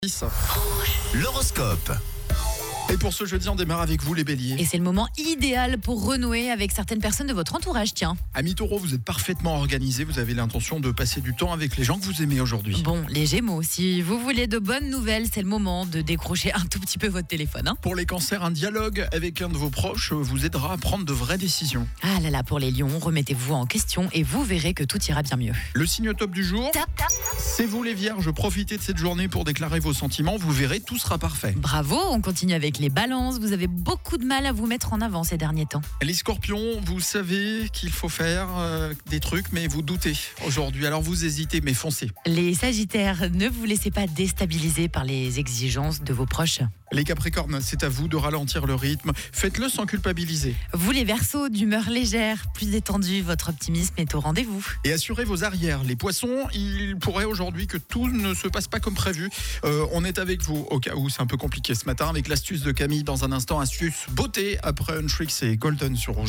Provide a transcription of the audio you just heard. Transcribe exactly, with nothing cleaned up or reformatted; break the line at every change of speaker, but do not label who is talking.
L'horoscope. Et pour ce jeudi, on démarre avec vous les béliers.
Et c'est le moment idéal pour renouer avec certaines personnes de votre entourage, tiens.
Amis taureaux, vous êtes parfaitement organisés, vous avez l'intention de passer du temps avec les gens que vous aimez aujourd'hui.
Bon, les gémeaux, si vous voulez de bonnes nouvelles, c'est le moment de décrocher un tout petit peu votre téléphone. Hein.
Pour les cancers, un dialogue avec un de vos proches vous aidera à prendre de vraies décisions.
Ah là là, pour les lions, remettez-vous en question et vous verrez que tout ira bien mieux.
Le signe top du jour,
Tap, tap.
c'est vous les vierges, profitez de cette journée pour déclarer vos sentiments, vous verrez, tout sera parfait.
Bravo, on continue avec les balances. Vous avez beaucoup de mal à vous mettre en avant ces derniers temps.
Les scorpions, vous savez qu'il faut faire euh, des trucs, mais vous doutez aujourd'hui, alors vous hésitez, mais foncez.
Les sagittaires, ne vous laissez pas déstabiliser par les exigences de vos proches.
Les capricornes, c'est à vous de ralentir le rythme, faites-le sans culpabiliser.
Vous les verseaux, d'humeur légère, plus détendue, votre optimisme est au rendez-vous.
Et assurez vos arrières. Les poissons, il pourrait aujourd'hui que tout ne se passe pas comme prévu. Euh, on est avec vous au cas où c'est un peu compliqué ce matin avec l'astuce de Camille. Dans un instant, astuce beauté après Untrix et Golden sur Rouge.